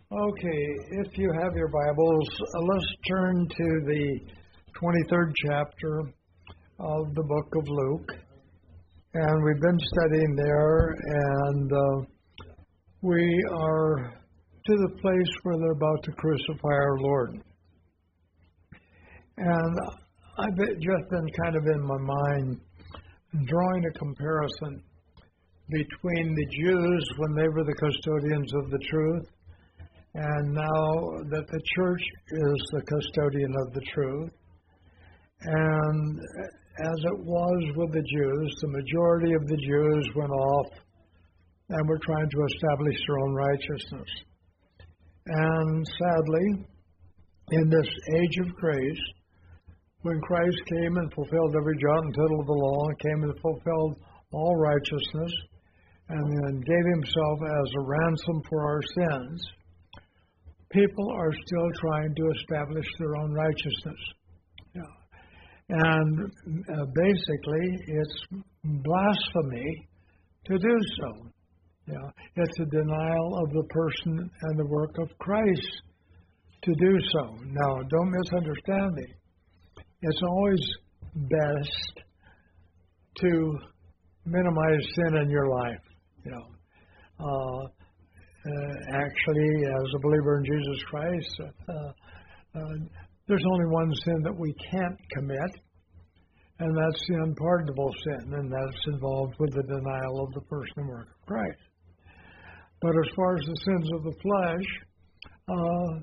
Okay, if you have your Bibles, let's turn to the 23rd chapter of the book of Luke. And we've been studying there, and we are to the place where they're about to crucify our Lord. And I've just been kind of in my mind drawing a comparison between the Jews when they were the custodians of the truth, and now that the church is the custodian of the truth. And as it was with the Jews, the majority of the Jews went off and were trying to establish their own righteousness. And sadly, in this age of grace, when Christ came and fulfilled every jot and tittle of the law, and came and fulfilled all righteousness, and then gave himself as a ransom for our sins, people are still trying to establish their own righteousness. And basically, it's blasphemy to do so. It's a denial of the person and the work of Christ to do so. Now, don't misunderstand me. It's always best to minimize sin in your life. Actually, as a believer in Jesus Christ, there's only one sin that we can't commit, and that's the unpardonable sin, and that's involved with the denial of the person and work of Christ. But as far as the sins of the flesh,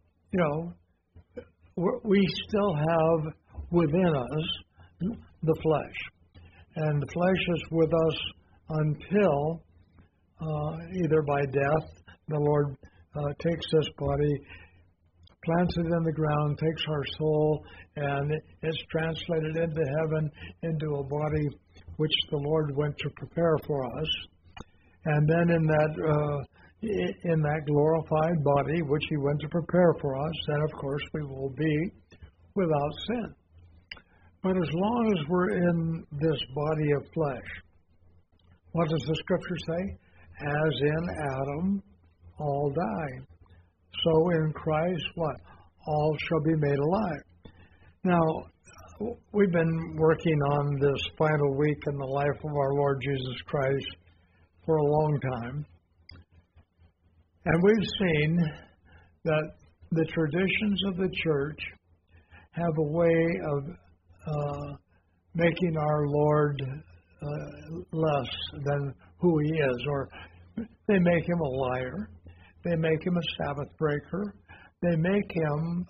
we still have within us the flesh, and the flesh is with us until either by death, the Lord takes this body, plants it in the ground, takes our soul, and it's translated into heaven, into a body which the Lord went to prepare for us. And then in that glorified body which he went to prepare for us, then of course we will be without sin. But as long as we're in this body of flesh, what does the scripture say? As in Adam, all die. So in Christ, what? All shall be made alive. Now, we've been working on this final week in the life of our Lord Jesus Christ for a long time. And we've seen that the traditions of the church have a way of making our Lord less than who he is, or they make him a liar, they make him a Sabbath breaker, they make him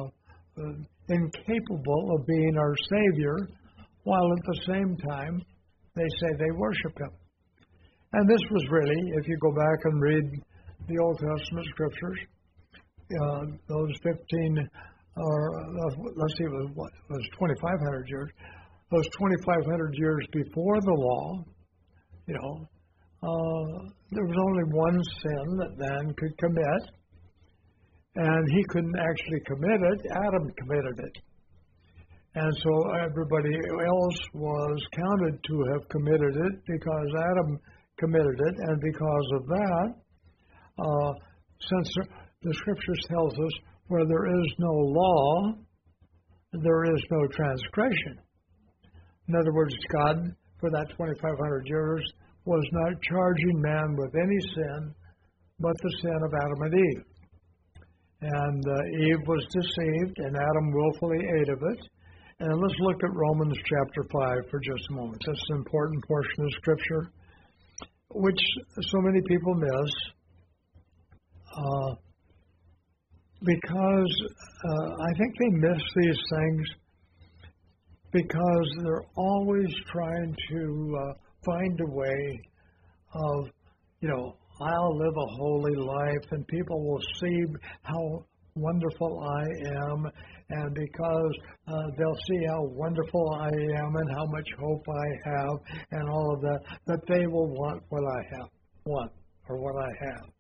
incapable of being our Savior, while at the same time they say they worship him. And this was really, if you go back and read the Old Testament scriptures, those 15, or let's see, it was 2,500 years, those 2,500 years before the law, there was only one sin that man could commit, and he couldn't actually commit it. Adam committed it. And so everybody else was counted to have committed it because Adam committed it, and because of that, since the scriptures tells us where there is no law, there is no transgression. In other words, God, for that 2,500 years, was not charging man with any sin but the sin of Adam and Eve. And Eve was deceived, and Adam willfully ate of it. And let's look at Romans chapter 5 for just a moment. That's an important portion of Scripture, which so many people miss because I think they miss these things because they're always trying to find a way of, I'll live a holy life and people will see how wonderful I am, and because they'll see how wonderful I am and how much hope I have and all of that, that they will want what I have, what I have.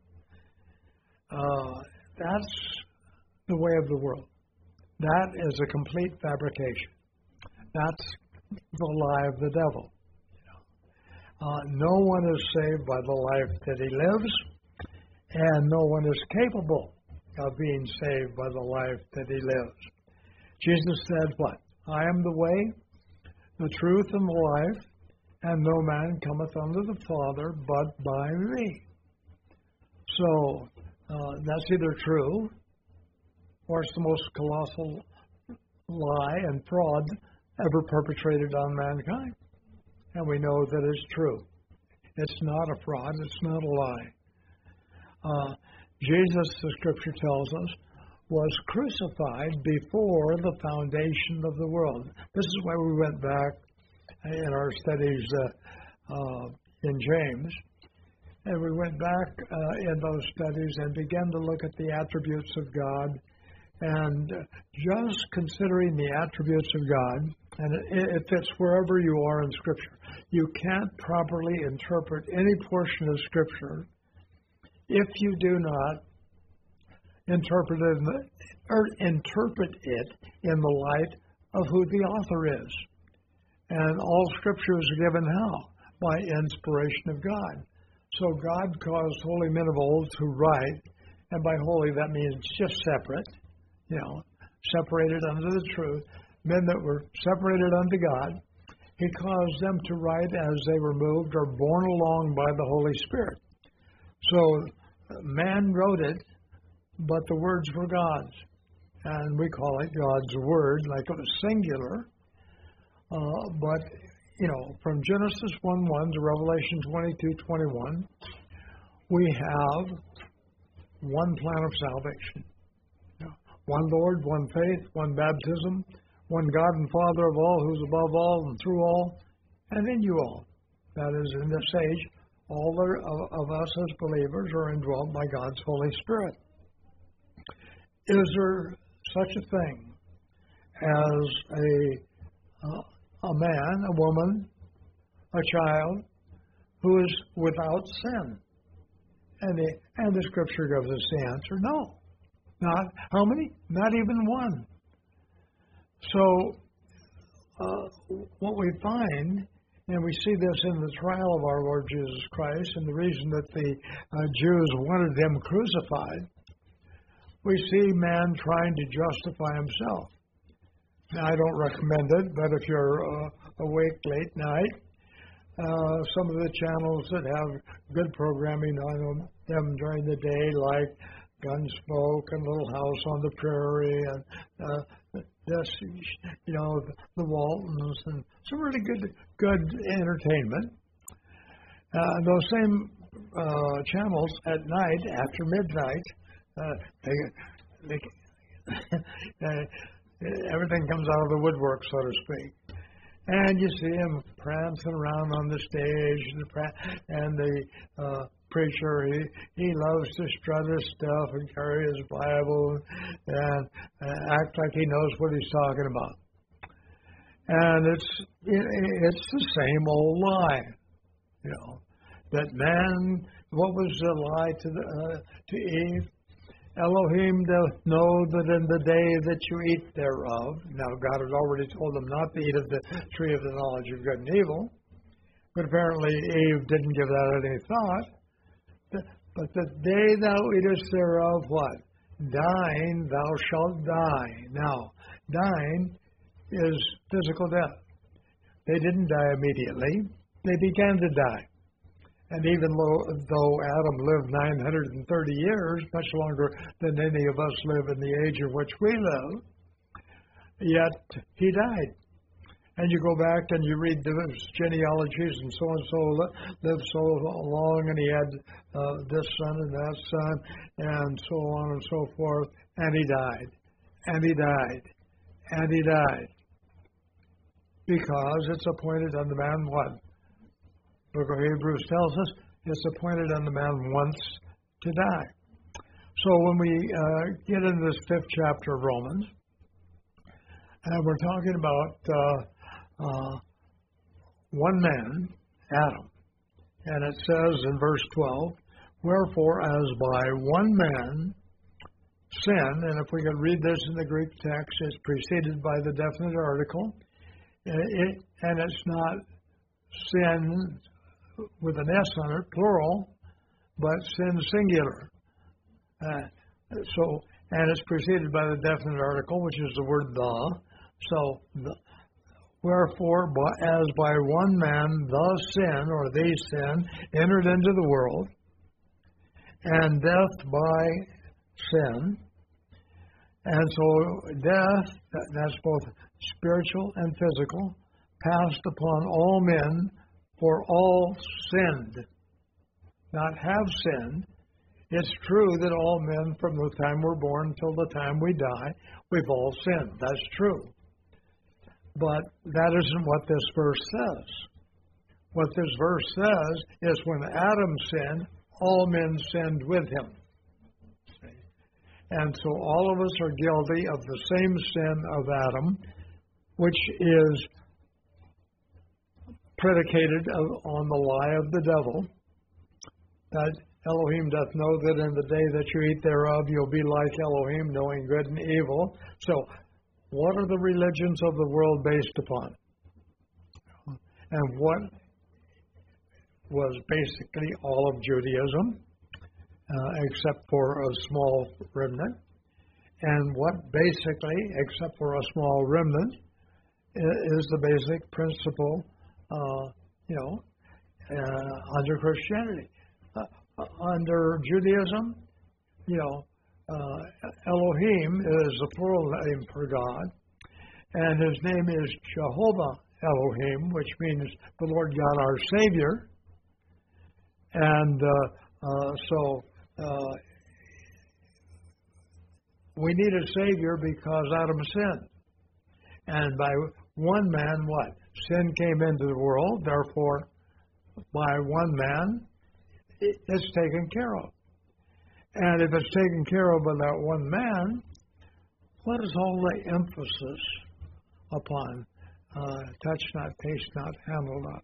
That's the way of the world. That is a complete fabrication. That's the lie of the devil. No one is saved by the life that he lives, and no one is capable of being saved by the life that he lives. Jesus said what? I am the way, the truth, and the life, and no man cometh unto the Father but by me. So that's either true or it's the most colossal lie and fraud ever perpetrated on mankind. And we know that it's true. It's not a fraud. It's not a lie. Jesus, the Scripture tells us, was crucified before the foundation of the world. This is why we went back in our studies in James. And we went back in those studies and began to look at the attributes of God. And just considering the attributes of God, and it fits wherever you are in Scripture. You can't properly interpret any portion of Scripture if you do not interpret it in the light of who the author is. And all Scripture is given how? By inspiration of God. So God caused holy men of old to write, and by holy that means just separate, separated unto the truth, men that were separated unto God. He caused them to write as they were moved or borne along by the Holy Spirit. So man wrote it, but the words were God's. And we call it God's Word, like it was singular. But, from Genesis 1:1 to Revelation 22:21, we have one plan of salvation. One Lord, one faith, one baptism, one God and Father of all, who's above all and through all, and in you all. That is, in this age, all of us as believers are indwelt by God's Holy Spirit. Is there such a thing as a man, a woman, a child who is without sin? And the Scripture gives us the answer, no. Not how many? Not even one. So what we find, and we see this in the trial of our Lord Jesus Christ, and the reason that the Jews wanted him crucified, we see man trying to justify himself. Now, I don't recommend it, but if you're awake late night, some of the channels that have good programming on them during the day, like Gunsmoke and Little House on the Prairie, and the Waltons, and some really good entertainment. Those same channels at night, after midnight, everything comes out of the woodwork, so to speak. And you see him prancing around on the stage, and the preacher, he loves to strut his stuff and carry his Bible and act like he knows what he's talking about. And it's the same old lie, that man. What was the lie to Eve? Elohim doth know that in the day that you eat thereof. Now, God had already told them not to eat of the tree of the knowledge of good and evil, but apparently Eve didn't give that any thought. But the day thou eatest thereof, what? Dying, thou shalt die. Now, dying is physical death. They didn't die immediately. They began to die. And even though Adam lived 930 years, much longer than any of us live in the age in which we live, yet he died. And you go back and you read those genealogies, and so-and-so lived so long, and he had this son and that son, and so on and so forth, and he died, and he died, and he died. Because it's appointed unto man what? Book of Hebrews tells us it's appointed unto man once to die. So when we get into this 5th chapter of Romans, and we're talking about one man, Adam, and it says in verse 12, wherefore as by one man sin, and if we could read this in the Greek text, it's preceded by the definite article, and it's not sin with an S on it, plural, but sin singular. And it's preceded by the definite article, which is the word the. So, wherefore, as by one man the sin, or the sin, entered into the world, and death by sin. And so death, that's both spiritual and physical, passed upon all men, for all sinned. Not have sinned. It's true that all men from the time we're born till the time we die, we've all sinned. That's true. But that isn't what this verse says. What this verse says is when Adam sinned, all men sinned with him. And so all of us are guilty of the same sin of Adam, which is predicated on the lie of the devil, that Elohim doth know that in the day that you eat thereof, you'll be like Elohim, knowing good and evil. So, what are the religions of the world based upon? And what was basically all of Judaism, except for a small remnant. And what basically, except for a small remnant, is the basic principle, under Christianity. Under Judaism, Elohim is the plural name for God, and his name is Jehovah Elohim, which means the Lord God our Savior. And so we need a Savior because Adam sinned. And by one man, what? Sin came into the world, therefore, by one man, it's taken care of. And if it's taken care of by that one man, what is all the emphasis upon touch not, taste not, handle not?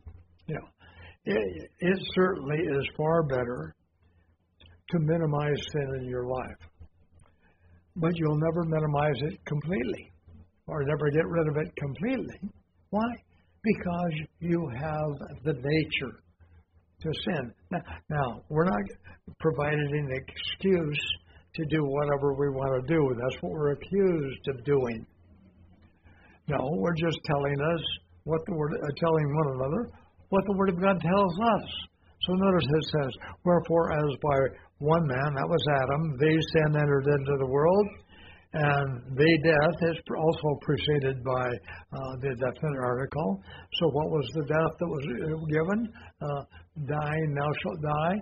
It certainly is far better to minimize sin in your life. But you'll never minimize it completely, or never get rid of it completely. Why? Because you have the nature to sin. Now, we're not providing an excuse to do whatever we want to do. That's what we're accused of doing. No, we're just telling us what the Word, telling one another what the Word of God tells us. So notice it says, wherefore as by one man, that was Adam, the sin entered into the world, and the death is also preceded by the definite article. So what was the death that was given? Dying, thou shalt die.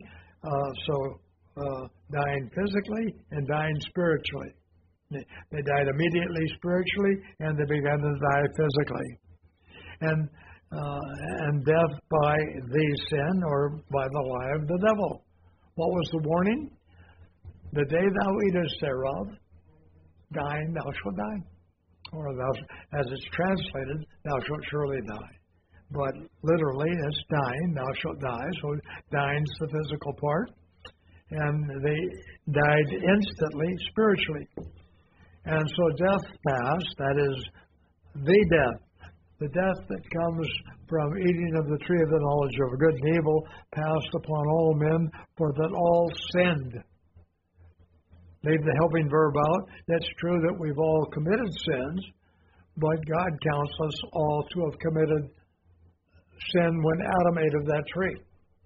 Dying physically and dying spiritually. They died immediately spiritually, and they began to die physically. And death by the sin, or by the lie of the devil. What was the warning? The day thou eatest thereof, dying thou shalt die. Or thou, as it's translated, thou shalt surely die. But literally, it's dying, thou shalt die. So dying's the physical part. And they died instantly, spiritually. And so death passed, that is, the death. The death that comes from eating of the tree of the knowledge of good and evil passed upon all men, for that all sinned. Leave the helping verb out. It's true that we've all committed sins, but God counts us all to have committed sin when Adam ate of that tree.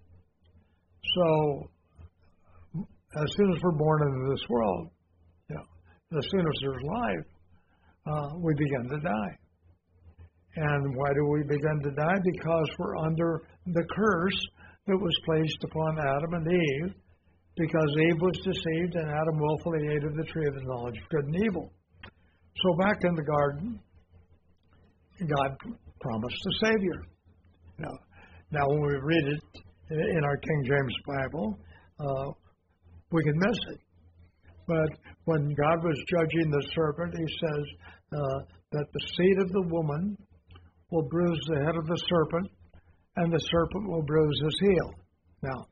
So, as soon as we're born into this world, as soon as there's life, we begin to die. And why do we begin to die? Because we're under the curse that was placed upon Adam and Eve, because Eve was deceived and Adam willfully ate of the tree of the knowledge of good and evil. So back in the garden, God promised a Savior. Now when we read it in our King James Bible, we can miss it. But when God was judging the serpent, he says that the seed of the woman will bruise the head of the serpent, and the serpent will bruise his heel. Now,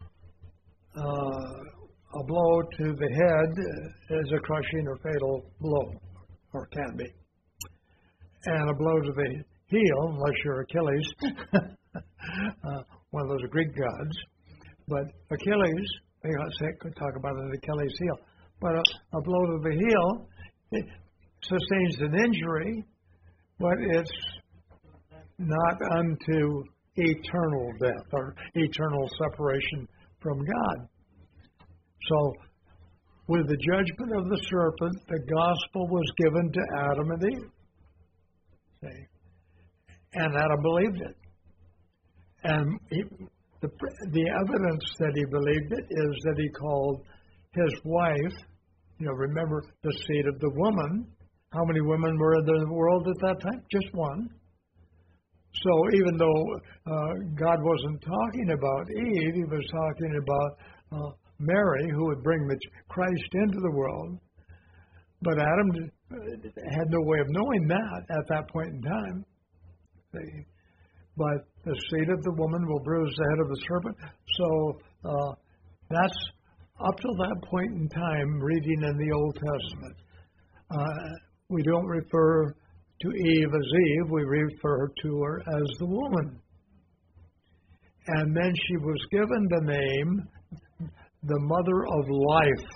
a blow to the head is a crushing or fatal blow, or can be. And a blow to the heel, unless you're Achilles, one of those Greek gods. But Achilles We could talk about it, the Achilles heel. But a blow to the heel, it sustains an injury, but it's not unto eternal death or eternal separation from God. So, with the judgment of the serpent, the gospel was given to Adam and Eve. See? And Adam believed it. And the evidence that he believed it is that he called his wife, remember the seed of the woman. How many women were in the world at that time? Just one. So even though God wasn't talking about Eve, he was talking about Mary, who would bring Christ into the world. But Adam had no way of knowing that at that point in time. See? But the seed of the woman will bruise the head of the serpent. So that's up till that point in time, reading in the Old Testament. We don't refer to Eve as Eve, we refer to her as the woman. And then she was given the name, the mother of life.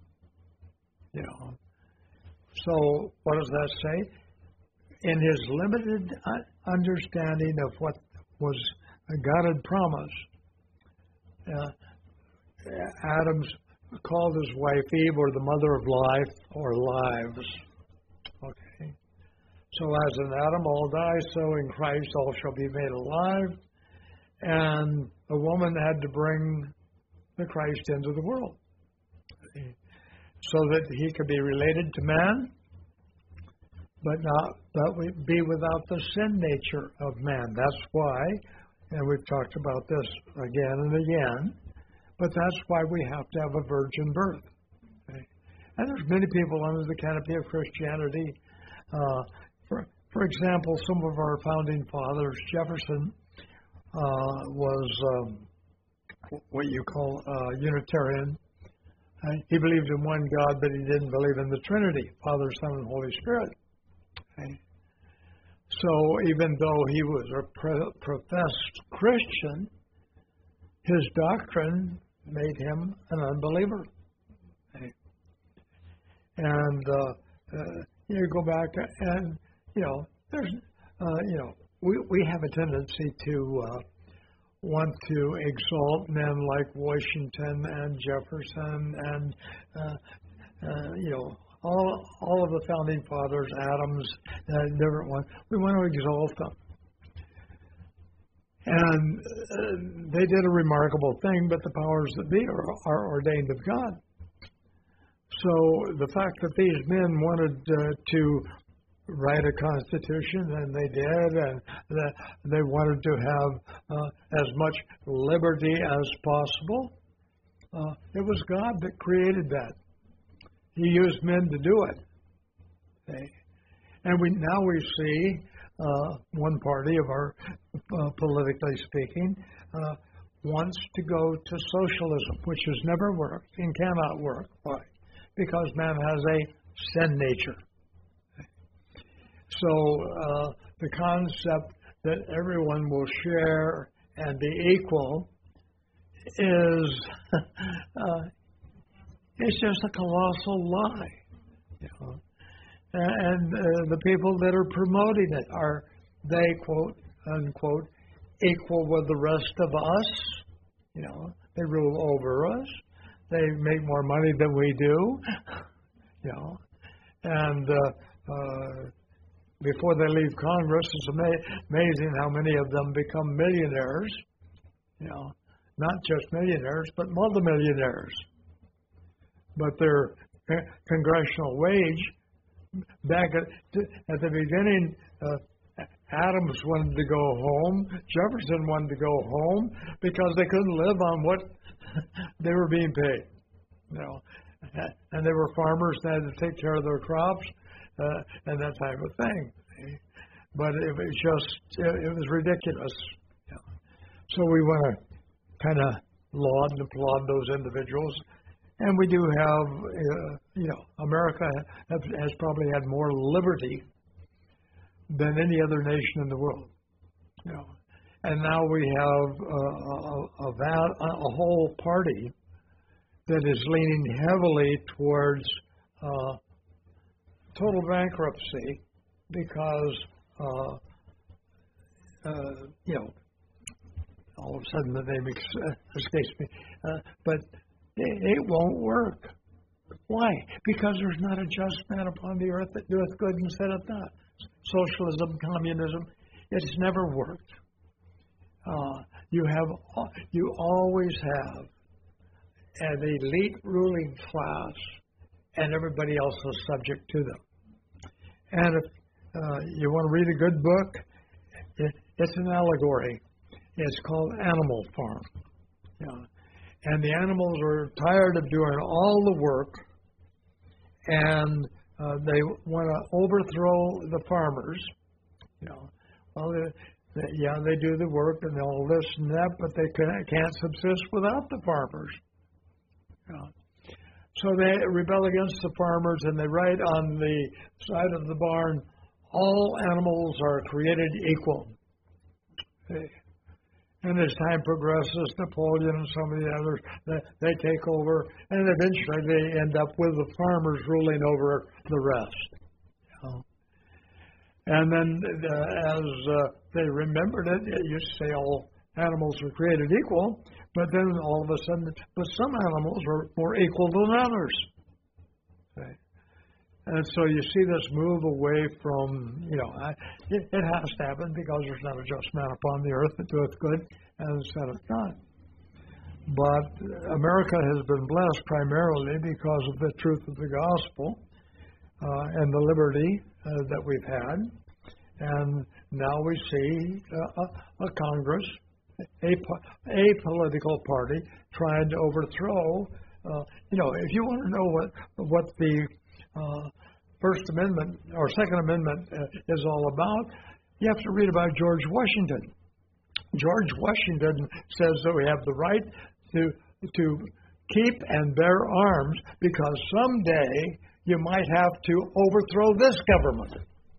So what does that say? In his limited understanding of what was God had promised, Adam called his wife Eve, or the mother of life, or lives. Okay. So as in Adam all die, so in Christ all shall be made alive. And a woman had to bring the Christ into the world so that he could be related to man, but be without the sin nature of man. That's why, and we've talked about this again and again, but that's why we have to have a virgin birth. Okay? And there's many people under the canopy of Christianity. For example, some of our founding fathers, Jefferson, was what you call Unitarian. He believed in one God, but he didn't believe in the Trinity, Father, Son, and Holy Spirit. Okay. So even though he was a professed Christian, his doctrine made him an unbeliever. Okay. And you go back and, there's, we have a tendency to want to exalt men like Washington and Jefferson and, all of the founding fathers, Adams, different ones. We want to exalt them. And they did a remarkable thing, but the powers that be are ordained of God. So the fact that these men wanted to write a constitution, and they did, and they wanted to have as much liberty as possible, it was God that created that. He used men to do it. Okay. And now we see one party of our, politically speaking, wants to go to socialism, which has never worked and cannot work. Why? Because man has a sin nature. Okay. So the concept that everyone will share and be equal is it's just a colossal lie. And the people that are promoting it, are they, quote, unquote, equal with the rest of us? They rule over us. They make more money than we do. And before they leave Congress, it's amazing how many of them become millionaires. Not just millionaires, but multimillionaires. But their congressional wage, back at the beginning, Adams wanted to go home, Jefferson wanted to go home because they couldn't live on what they were being paid. And they were farmers, they had to take care of their crops and that type of thing. But it was ridiculous. So we want to kind of laud and applaud those individuals. And we do have, America has probably had more liberty than any other nation in the world. And now we have a whole party that is leaning heavily towards total bankruptcy because, all of a sudden the name escapes me, but it won't work. Why? Because there's not a just man upon the earth that doeth good and saith not. Socialism, communism, it's never worked. You always have an elite ruling class, and everybody else is subject to them. And if you want to read a good book, it's an allegory. It's called Animal Farm. And the animals are tired of doing all the work, and they want to overthrow the farmers. They do the work and all this and that, but they can't subsist without the farmers. So they rebel against the farmers, and they write on the side of the barn, all animals are created equal. And as time progresses, Napoleon and some of the others, they take over, and eventually they end up with the farmers ruling over the rest. And then as they remembered it, it used to say all animals are created equal, but then all of a sudden, but some animals are more equal than others. And so you see this move away from, it has to happen because there's not a just man upon the earth that doeth good and saith not. But America has been blessed primarily because of the truth of the gospel and the liberty that we've had. And now we see a Congress, a political party trying to overthrow. If you want to know what the First Amendment or Second Amendment is all about, you have to read about George Washington. George Washington says that we have the right to keep and bear arms because someday you might have to overthrow this government.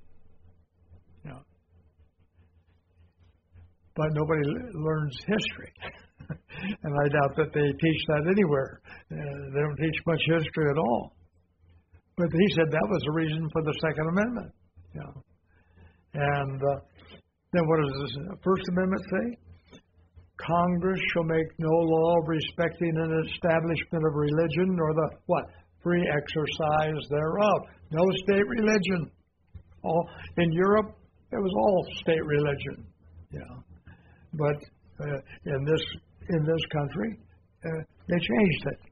But nobody learns history. And I doubt that they teach that anywhere. They don't teach much history at all. But he said that was the reason for the Second Amendment. And then what does the First Amendment say? Congress shall make no law respecting an establishment of religion nor the free exercise thereof. No state religion. In Europe, it was all state religion. But in this country, they changed it.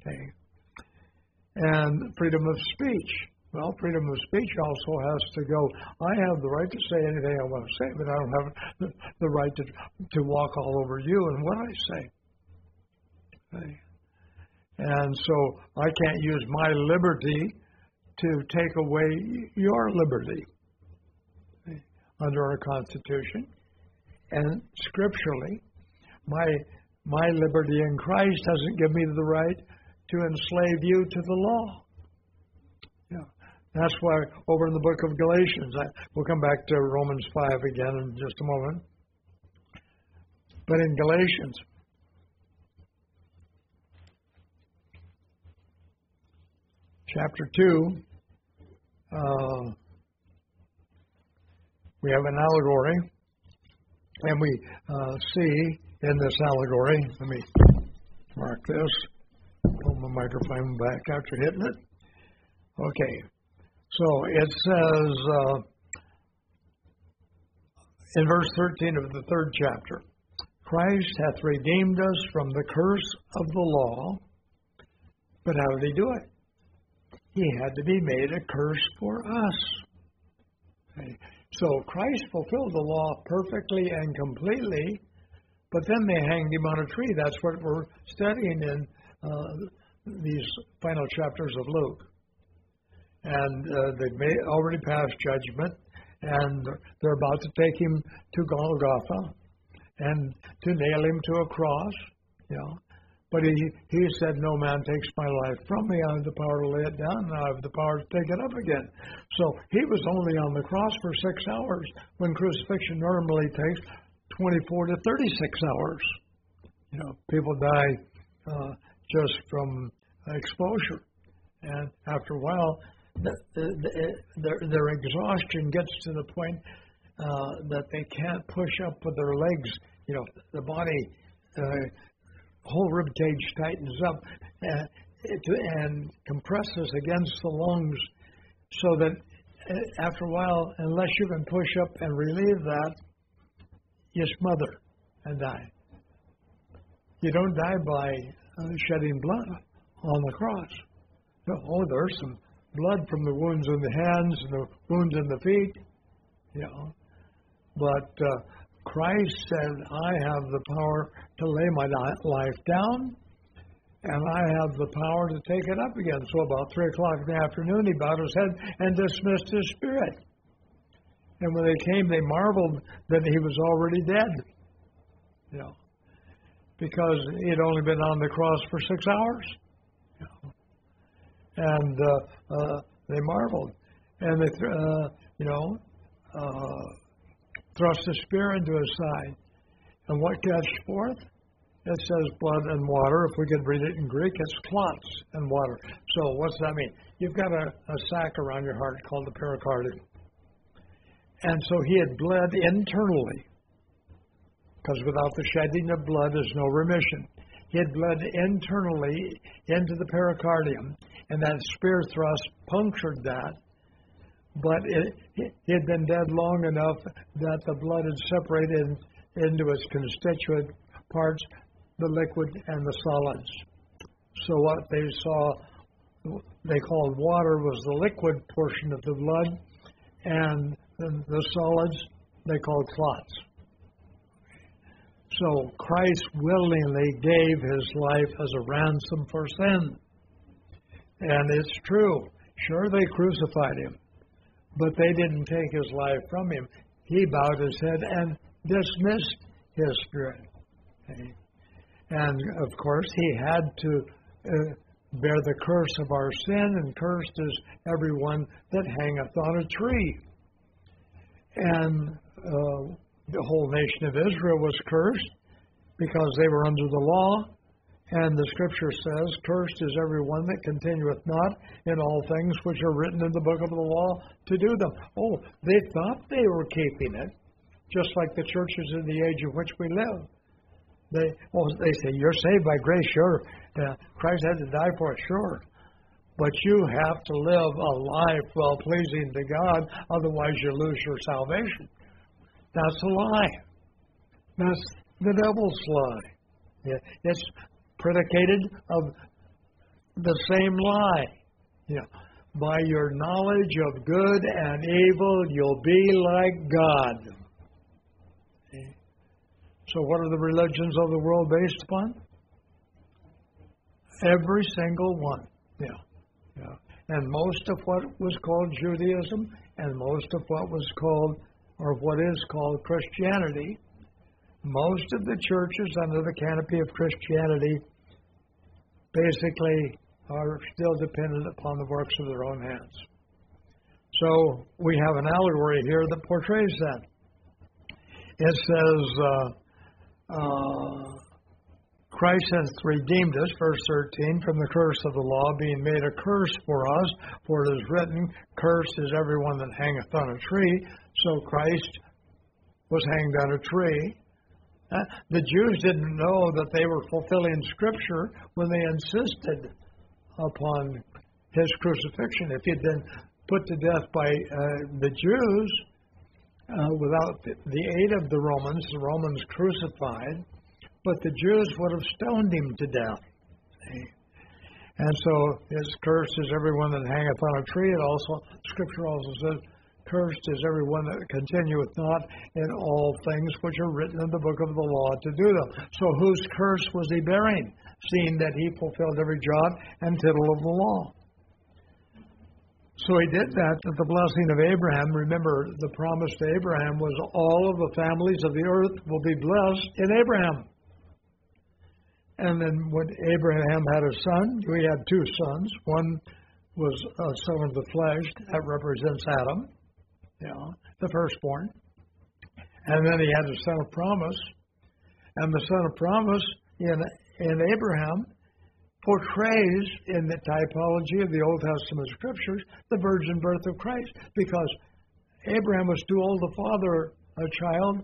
And freedom of speech. Well, freedom of speech also has to go. I have the right to say anything I want to say, but I don't have the right to walk all over you and what I say. And so I can't use my liberty to take away your liberty under our Constitution. And scripturally, my liberty in Christ doesn't give me the right to enslave you to the law. That's why over in the book of Galatians, we'll come back to Romans 5 again in just a moment. But in Galatians, chapter 2, we have an allegory. And we see in this allegory, let me mark this, pull my microphone back after hitting it. Okay, so it says in verse 13 of the 3rd chapter, Christ hath redeemed us from the curse of the law, but how did he do it? He had to be made a curse for us. Okay. So Christ fulfilled the law perfectly and completely, but then they hanged him on a tree. That's what we're studying in these final chapters of Luke. And they've already passed judgment, and they're about to take him to Golgotha and to nail him to a cross. But he said, no man takes my life from me. I have the power to lay it down, and I have the power to take it up again. So he was only on the cross for 6 hours, when crucifixion normally takes 24 to 36 hours. People die just from exposure. And after a while, their exhaustion gets to the point that they can't push up with their legs. You know, the body, whole rib cage tightens up and compresses against the lungs, so that after a while, unless you can push up and relieve that, you smother and die. You don't die by shedding blood on the cross. Oh, there's some blood from the wounds in the hands and the wounds in the feet, you know. But Christ said, I have the power to lay my life down, and I have the power to take it up again. So about 3 o'clock in the afternoon, he bowed his head and dismissed his spirit. And when they came, they marveled that he was already dead, you know, because he had only been on the cross for 6 hours, you know. And they marveled, and they, thrust the spear into his side. And what gushed forth? It says blood and water. If we could read it in Greek, it's clots and water. So what's that mean? You've got a sac around your heart called the pericardium. And so he had bled internally, because without the shedding of blood, there's no remission. He had bled internally into the pericardium, and that spear thrust punctured that. But he had been dead long enough that the blood had separated into its constituent parts, the liquid and the solids. So what they saw, they called water, was the liquid portion of the blood, and the solids they called clots. So Christ willingly gave his life as a ransom for sin. And it's true. Sure, they crucified him, but they didn't take his life from him. He bowed his head and dismissed his spirit. Okay? And, of course, he had to bear the curse of our sin, and cursed is everyone that hangeth on a tree. And the whole nation of Israel was cursed because they were under the law. And the Scripture says, cursed is everyone that continueth not in all things which are written in the book of the law to do them. Oh, they thought they were keeping it, just like the churches in the age in which we live. They say, you're saved by grace, sure. Christ had to die for it, sure. But you have to live a life well-pleasing to God, otherwise you lose your salvation. That's a lie. That's the devil's lie. It's predicated of the same lie. By your knowledge of good and evil, you'll be like God. So what are the religions of the world based upon? Every single one. And most of what was called Judaism and most of what was called, or what is called, Christianity, most of the churches under the canopy of Christianity basically are still dependent upon the works of their own hands. So we have an allegory here that portrays that. It says, Christ hath redeemed us, verse 13, from the curse of the law, being made a curse for us, for it is written, cursed is everyone that hangeth on a tree. So Christ was hanged on a tree. The Jews didn't know that they were fulfilling Scripture when they insisted upon his crucifixion. If he'd been put to death by the Jews without the aid of the Romans crucified, but the Jews would have stoned him to death. And so his curse is everyone that hangeth on a tree. Scripture also says, cursed is everyone that continueth not in all things which are written in the book of the law to do them. So whose curse was he bearing, seeing that he fulfilled every jot and tittle of the law? So he did that at the blessing of Abraham. Remember, the promise to Abraham was all of the families of the earth will be blessed in Abraham. And then when Abraham had a son, he had two sons. One was a son of the flesh, that represents Adam, the firstborn. And then he had a son of promise. And the son of promise in Abraham portrays in the typology of the Old Testament scriptures the virgin birth of Christ, because Abraham was too old to father a child,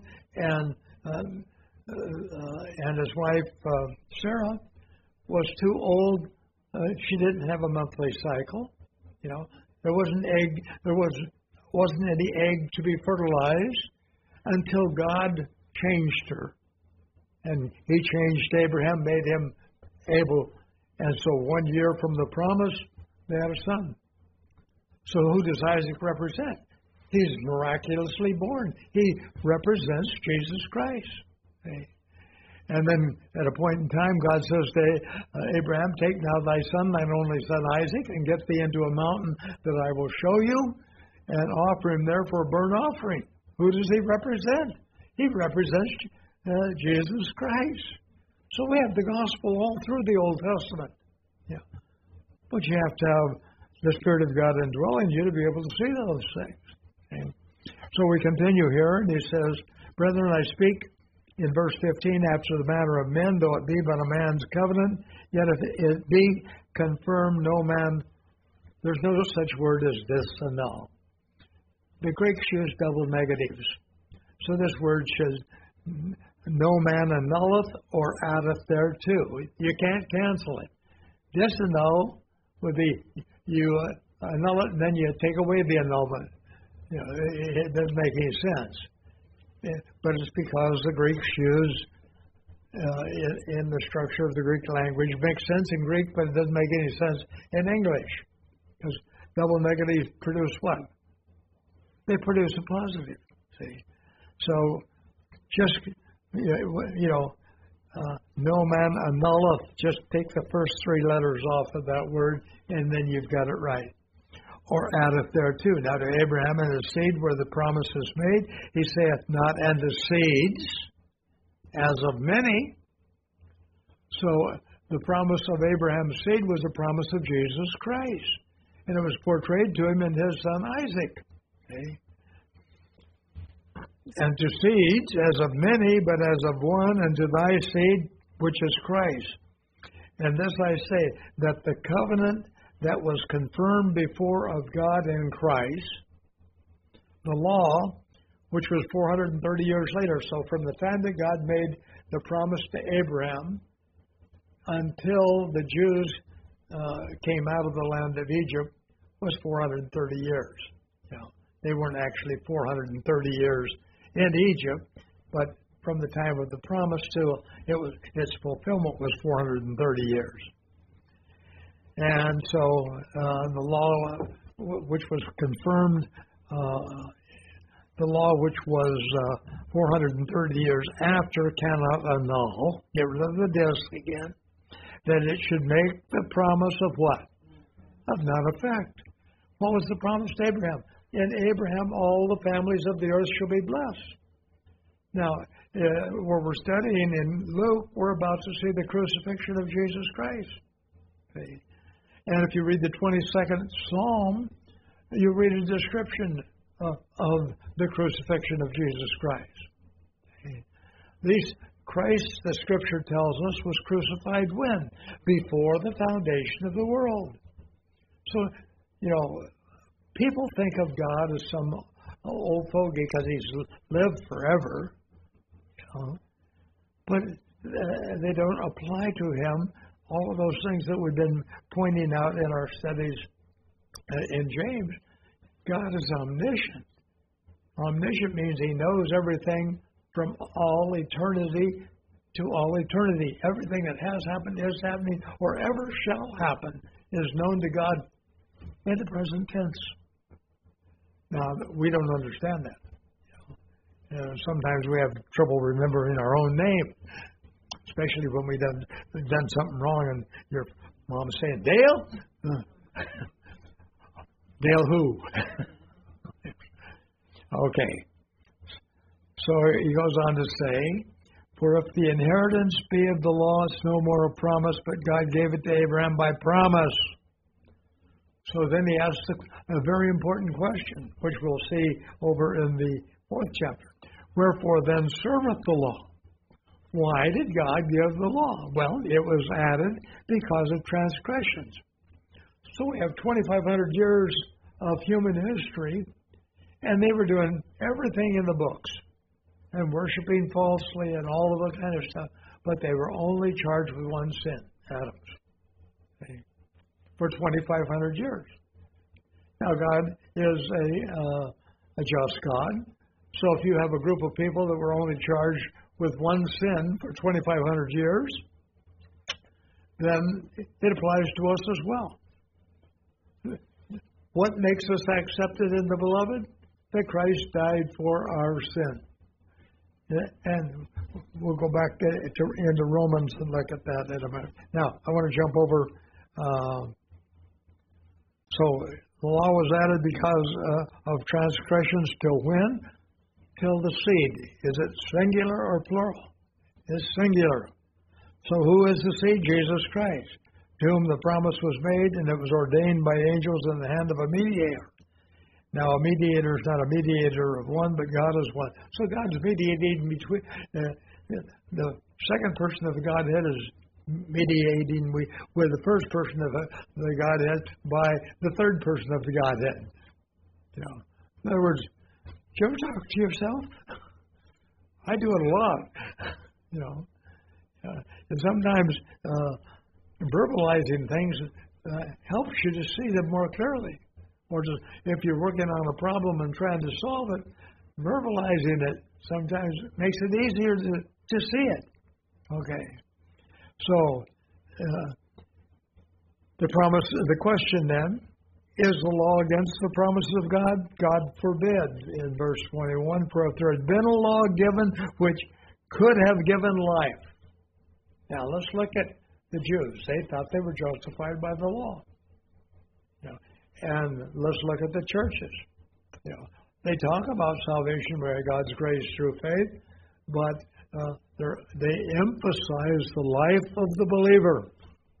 and his wife Sarah was too old. She didn't have a monthly cycle. There wasn't egg. There wasn't any egg to be fertilized until God changed her, and He changed Abraham, made him able. And so 1 year from the promise, they had a son. So who does Isaac represent? He's miraculously born. He represents Jesus Christ. Okay? And then at a point in time, God says to Abraham, take now thy son, thine only son Isaac, and get thee into a mountain that I will show you, and offer him there for a burnt offering. Who does he represent? He represents Jesus Christ. So we have the gospel all through the Old Testament. Yeah. But you have to have the Spirit of God indwelling you to be able to see those things. Okay? So we continue here, and he says, brethren, I speak in verse 15, after the manner of men, though it be but a man's covenant, yet if it be confirmed, no man, there's no such word as disannul. The Greeks use double negatives. So this word says, no man annulleth or addeth thereto. You can't cancel it. Disannul would be you annul it and then you take away the annulment. It doesn't make any sense. But it's because the Greeks use, in the structure of the Greek language, makes sense in Greek, but it doesn't make any sense in English. Because double negatives produce what? They produce a positive. See? So just, no man annulleth. Just take the first three letters off of that word, and then you've got it right. Or addeth thereto. Now to Abraham and his seed where the promise is made, he saith not unto seeds, as of many. So the promise of Abraham's seed was the promise of Jesus Christ. And it was portrayed to him in his son Isaac. Okay? And to seeds, as of many, but as of one, and to thy seed, which is Christ. And this I say, that the covenant that was confirmed before of God in Christ, the law, which was 430 years later. So from the time that God made the promise to Abraham until the Jews came out of the land of Egypt was 430 years. They weren't actually 430 years in Egypt, but from the time of the promise to its fulfillment was 430 years. And so the law, which was confirmed, the law which was 430 years after cannot annul, get rid of the disc again, that it should make the promise of what? Of none effect. What was the promise to Abraham? In Abraham all the families of the earth shall be blessed. Now, where we're studying in Luke, we're about to see the crucifixion of Jesus Christ. Okay. And if you read the 22nd Psalm, you read a description of the crucifixion of Jesus Christ. Okay. Christ, the Scripture tells us, was crucified when? Before the foundation of the world. So, people think of God as some old fogey because he's lived forever. But they don't apply to him all of those things that we've been pointing out in our studies in James. God is omniscient. Omniscient means he knows everything from all eternity to all eternity. Everything that has happened, is happening, or ever shall happen is known to God in the present tense. Now, we don't understand that. Sometimes we have trouble remembering our own name, especially when we've done something wrong and your mom's saying, Dale? Dale who? Okay. So he goes on to say, for if the inheritance be of the law, it's no more a promise, but God gave it to Abraham by promise. So then he asks a very important question, which we'll see over in the 4th chapter. Wherefore then serveth the law? Why did God give the law? Well, it was added because of transgressions. So we have 2,500 years of human history, and they were doing everything in the books and worshiping falsely and all of that kind of stuff, but they were only charged with one sin, Adam's, okay, for 2,500 years. Now, God is a just God, so if you have a group of people that were only charged with one sin for 2,500 years, then it applies to us as well. What makes us accepted in the Beloved? That Christ died for our sin. And we'll go back into Romans and look at that in a minute. Now, I want to jump over. So the law was added because of transgressions till when? Till the seed. Is it singular or plural? It's singular. So who is the seed? Jesus Christ, to whom the promise was made, and it was ordained by angels in the hand of a mediator. Now, a mediator is not a mediator of one, but God is one. So God's mediating between. The second person of the Godhead is mediating with the first person of the Godhead by the third person of the Godhead. You know, in other words, do you ever talk to yourself? I do it a lot. You know, and sometimes verbalizing things helps you to see them more clearly. Or just, if you're working on a problem and trying to solve it, verbalizing it sometimes makes it easier to see it. Okay. So, the question then, is the law against the promises of God? God forbid, in verse 21, for if there had been a law given which could have given life. Now, let's look at the Jews. They thought they were justified by the law. You know, and let's look at the churches. You know, they talk about salvation by God's grace through faith, but they emphasize the life of the believer.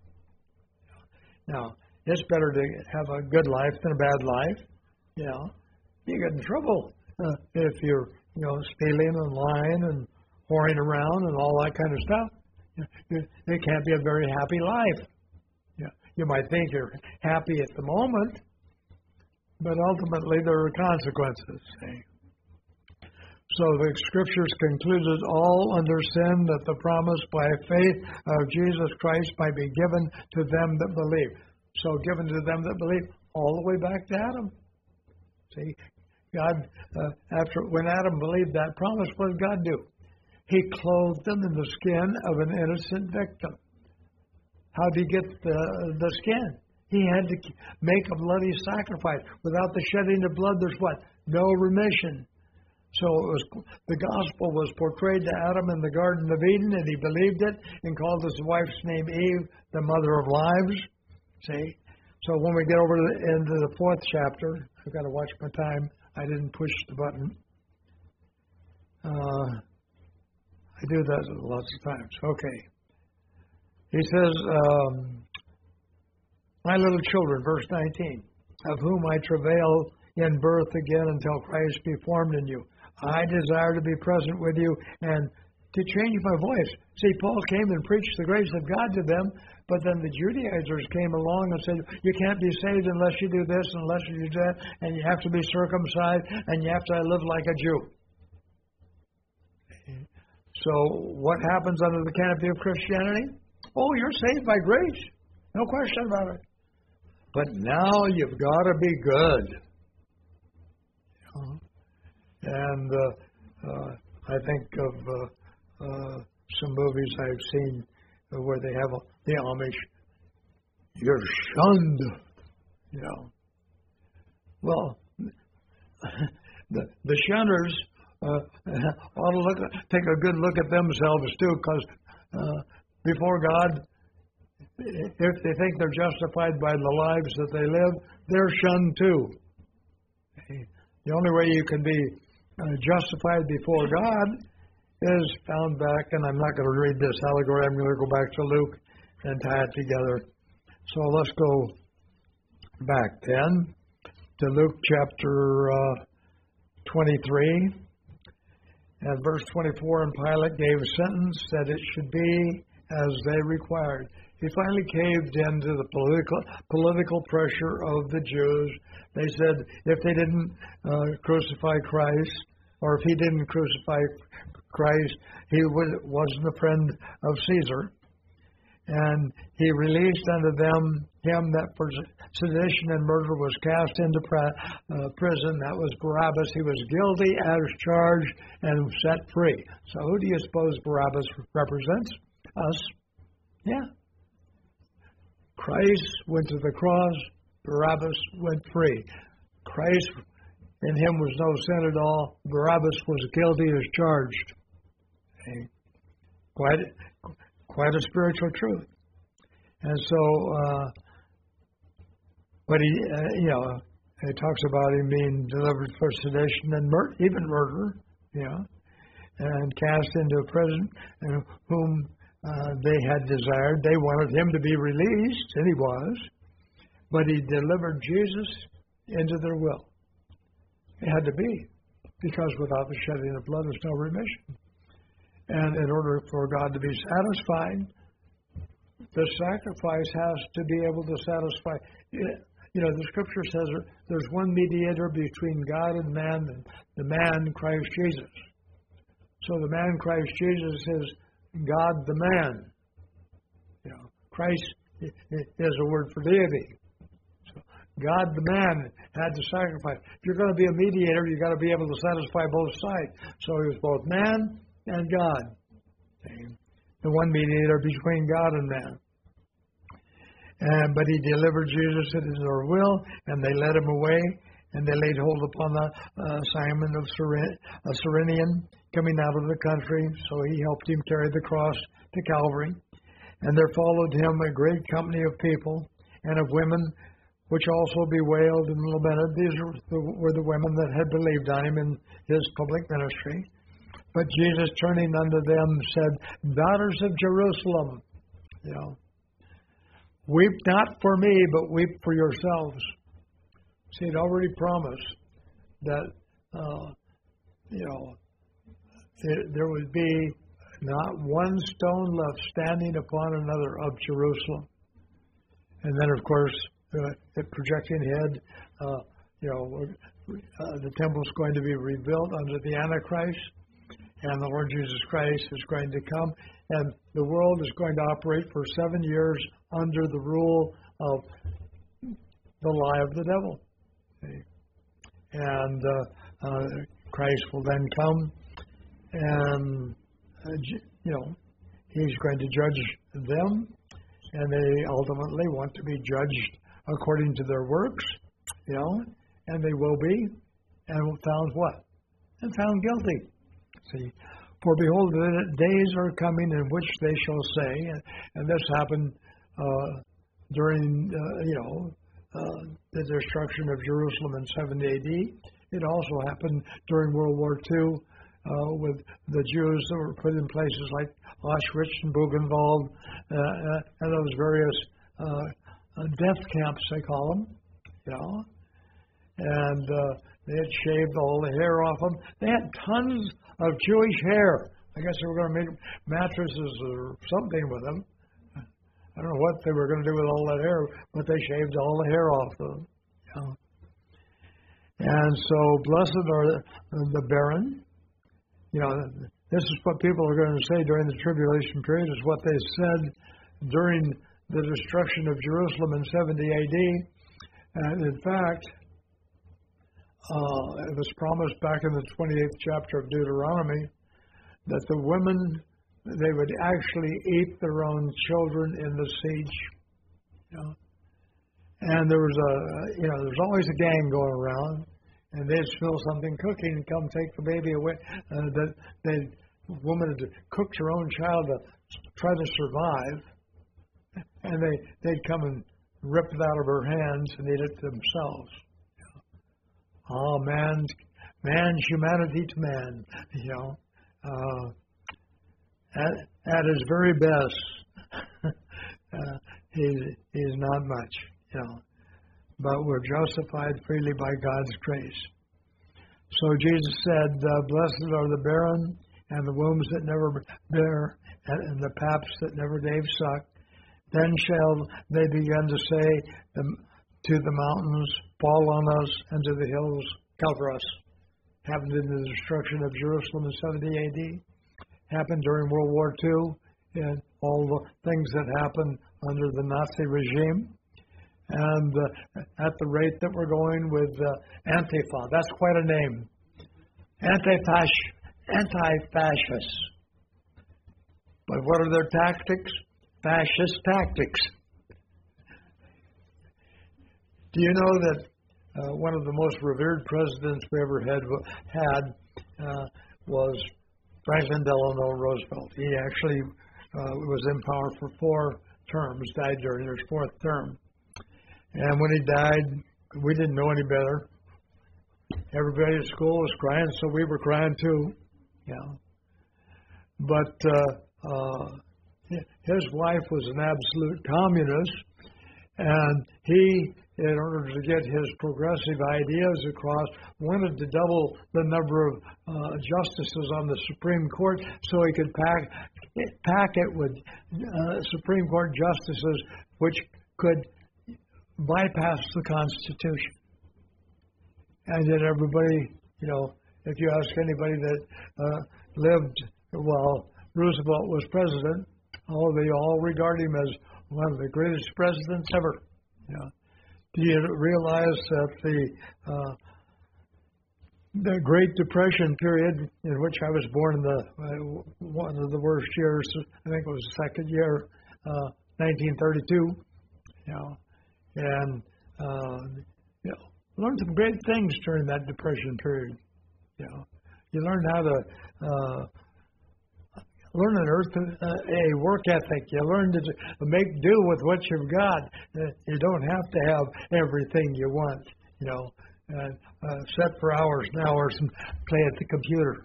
Now, it's better to have a good life than a bad life. You know, you get in trouble if you're, stealing and lying and whoring around and all that kind of stuff. It can't be a very happy life. You might think you're happy at the moment, but ultimately there are consequences. See? So the Scriptures concluded all under sin that the promise by faith of Jesus Christ might be given to them that believe. So given to them that believe, all the way back to Adam. See, God, when Adam believed that promise, what did God do? He clothed them in the skin of an innocent victim. How did he get the skin? He had to make a bloody sacrifice. Without the shedding of blood, there's what? No remission. So the gospel was portrayed to Adam in the Garden of Eden, and he believed it and called his wife's name Eve, the mother of lives. See? So when we get over into the 4th chapter, I've got to watch my time. I didn't push the button. I do that lots of times. Okay. He says, my little children, verse 19, of whom I travail in birth again until Christ be formed in you. I desire to be present with you and to change my voice. See, Paul came and preached the grace of God to them, but then the Judaizers came along and said, you can't be saved unless you do this, unless you do that, and you have to be circumcised, and you have to live like a Jew. So what happens under the canopy of Christianity? Oh, you're saved by grace. No question about it. But now you've got to be good. And I think of some movies I've seen where they have the Amish. You're shunned, Well, the shunners ought to take a good look at themselves too, because before God, if they think they're justified by the lives that they live, they're shunned too. The only way you can be justified before God is found back, and I'm not going to read this allegory, I'm going to go back to Luke and tie it together. So let's go back then to Luke chapter 23. And verse 24, and Pilate gave sentence that it should be as they required. He finally caved into the political pressure of the Jews. They said if they didn't crucify Christ, or if he didn't crucify Christ, he wasn't a friend of Caesar. And he released unto them him that for sedition and murder was cast into prison. That was Barabbas. He was guilty as charged and set free. So who do you suppose Barabbas represents? Us. Yeah. Christ went to the cross. Barabbas went free. Christ, in him was no sin at all. Barabbas was guilty as charged. Okay. Quite a spiritual truth. And so, but he, it talks about him being delivered for sedition and even murder, and cast into prison, and whom they had desired. They wanted him to be released, and he was, but he delivered Jesus into their will. It had to be, because without the shedding of blood, there's no remission. And in order for God to be satisfied, the sacrifice has to be able to satisfy. The Scripture says there's one mediator between God and man, and the man, Christ Jesus. So the man, Christ Jesus, is God the man. Christ is a word for deity. So God the man had to sacrifice. If you're going to be a mediator, you've got to be able to satisfy both sides. So he was both man and God. Okay. The one mediator between God and man. But he delivered Jesus into their will, and they led him away, and they laid hold upon Simon of Cyrenian, coming out of the country. So he helped him carry the cross to Calvary. And there followed him a great company of people and of women, which also bewailed and lamented. These were the women that had believed on him in his public ministry. But Jesus, turning unto them, said, Daughters of Jerusalem, weep not for me, but weep for yourselves. See, he'd already promised that, there would be not one stone left standing upon another of Jerusalem. And then, of course, projecting ahead, the temple's going to be rebuilt under the Antichrist. And the Lord Jesus Christ is going to come, and the world is going to operate for 7 years under the rule of the lie of the devil. Okay. And Christ will then come, and he's going to judge them, and they ultimately want to be judged according to their works, and they will be, and found what? And found guilty. See, for behold, the days are coming in which they shall say, and this happened during, the destruction of Jerusalem in 70 A.D. It also happened during World War II with the Jews that were put in places like Auschwitz and Buchenwald and those various death camps, they call them, and they had shaved all the hair off them. They had tons of Jewish hair. I guess they were going to make mattresses or something with them. I don't know what they were going to do with all that hair, but they shaved all the hair off them. And so, blessed are the barren. This is what people are going to say during the tribulation period, is what they said during the destruction of Jerusalem in 70 A.D. And in fact, it was promised back in the 28th chapter of Deuteronomy that the women, they would actually eat their own children in the siege. And there was there's always a gang going around, and they'd smell something cooking and come take the baby away. Woman had cooked her own child to try to survive, and they'd come and rip it out of her hands and eat it themselves. Oh, man's humanity to man, at his very best, he's not much, but we're justified freely by God's grace. So Jesus said, blessed are the barren and the wombs that never bear and the paps that never gave suck. Then shall they begin to say to the mountains, fall on us, and to the hills, cover us. Happened in the destruction of Jerusalem in 70 A.D. Happened during World War II and all the things that happened under the Nazi regime. And at the rate that we're going with Antifa, that's quite a name. Anti-fascists. But what are their tactics? Fascist tactics. Do you know that one of the most revered presidents we ever had was Franklin Delano Roosevelt? He actually was in power for 4 terms, died during his 4th term. And when he died, we didn't know any better. Everybody at school was crying, so we were crying too. Yeah. But his wife was an absolute communist, and he, in order to get his progressive ideas across, wanted to double the number of justices on the Supreme Court so he could pack it with Supreme Court justices which could bypass the Constitution. And yet everybody, if you ask anybody that lived while Roosevelt was president, they all regard him as one of the greatest presidents ever. Do you realize that the Great Depression period, in which I was born in one of the worst years, I think it was the second year, 1932, and learned some great things during that Depression period. You learned how to learn a work ethic. You learn to make do with what you've got. You don't have to have everything you want, set for hours and hours and play at the computer.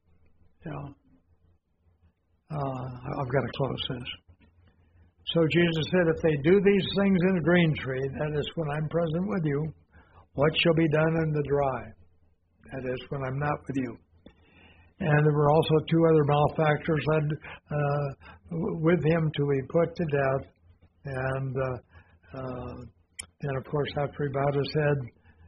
I've got to close this. So Jesus said, if they do these things in a green tree, that is when I'm present with you, what shall be done in the dry? That is when I'm not with you. And there were also 2 other malefactors led with him to be put to death. And then, of course, after he bowed his head,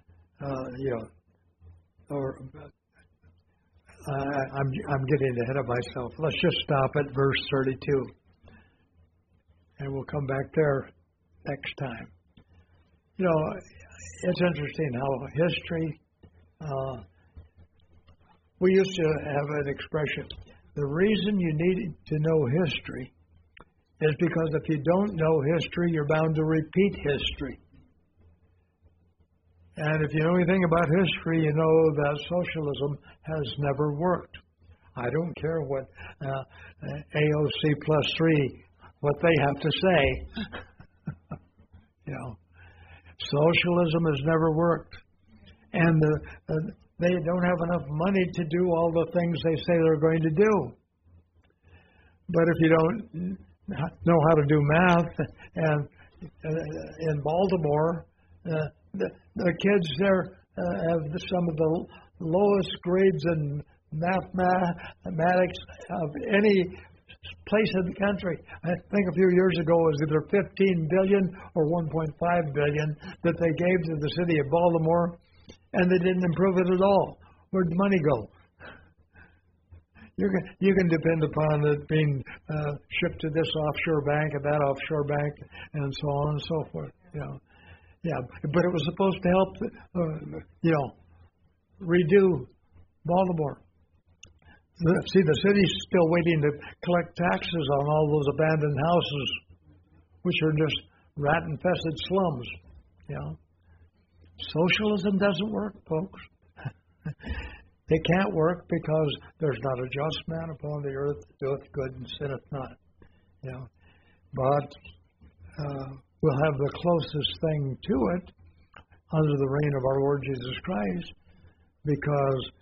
I'm getting ahead of myself. Let's just stop at verse 32. And we'll come back there next time. It's interesting how history, we used to have an expression, the reason you need to know history is because if you don't know history, you're bound to repeat history. And if you know anything about history, you know that socialism has never worked. I don't care what AOC plus 3, what they have to say. Socialism has never worked. And they don't have enough money to do all the things they say they're going to do. But if you don't know how to do math, and in Baltimore, the kids there have some of the lowest grades in mathematics of any place in the country. I think a few years ago it was either $15 billion or $1.5 billion that they gave to the city of Baltimore, and they didn't improve it at all. Where'd the money go? You can depend upon it being shipped to this offshore bank and that offshore bank, and so on and so forth. But it was supposed to help, redo Baltimore. See, the city's still waiting to collect taxes on all those abandoned houses, which are just rat-infested slums. Socialism doesn't work, folks. It can't work because there's not a just man upon the earth that doeth good and sinneth not. But we'll have the closest thing to it under the reign of our Lord Jesus Christ, because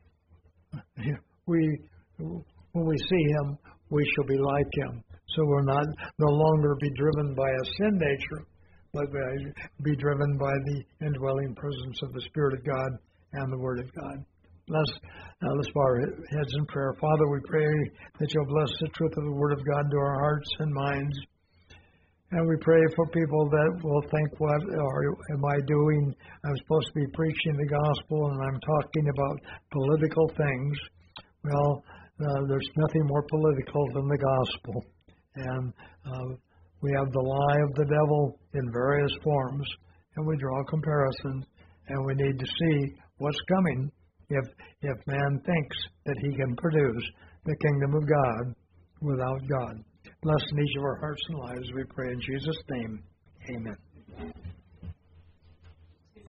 when we see him, we shall be like him. So we'll no longer be driven by a sin nature, but be driven by the indwelling presence of the Spirit of God and the Word of God. Let's bow our heads in prayer. Father, we pray that you'll bless the truth of the Word of God to our hearts and minds. And we pray for people that will think, what am I doing? I'm supposed to be preaching the gospel and I'm talking about political things. Well, there's nothing more political than the gospel. And we have the lie of the devil in various forms, and we draw comparisons, and we need to see what's coming if man thinks that he can produce the kingdom of God without God. Bless in each of our hearts and lives, we pray in Jesus' name. Amen.